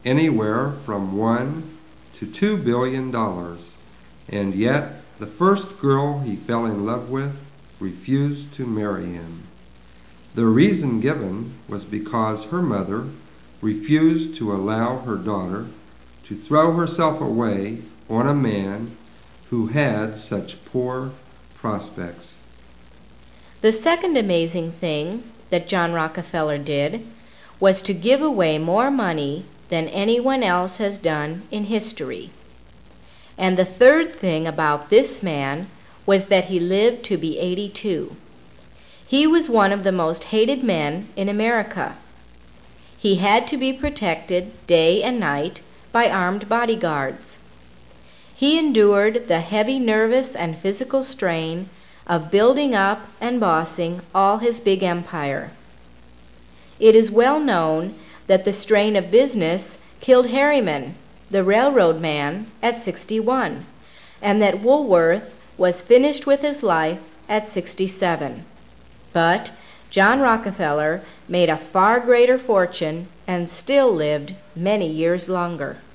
anywhere from $1 to $2 billion, and yet the first girl he fell in love with refused to marry him. The reason given was because her mother refused to allow her daughter to throw herself away on a man who had such poor prospects. The second amazing thing that John Rockefeller did was to give away more money than anyone else has done in history. And the third thing about this man was that he lived to be 82. He was one of the most hated men in America. He had to be protected day and night by armed bodyguards. He endured the heavy nervous and physical strain of building up and bossing all his big empire. It is well known that the strain of business killed Harriman, the railroad man, at 61, and that Woolworth was finished with his life at 67. But John Rockefeller made a far greater fortune and still lived many years longer.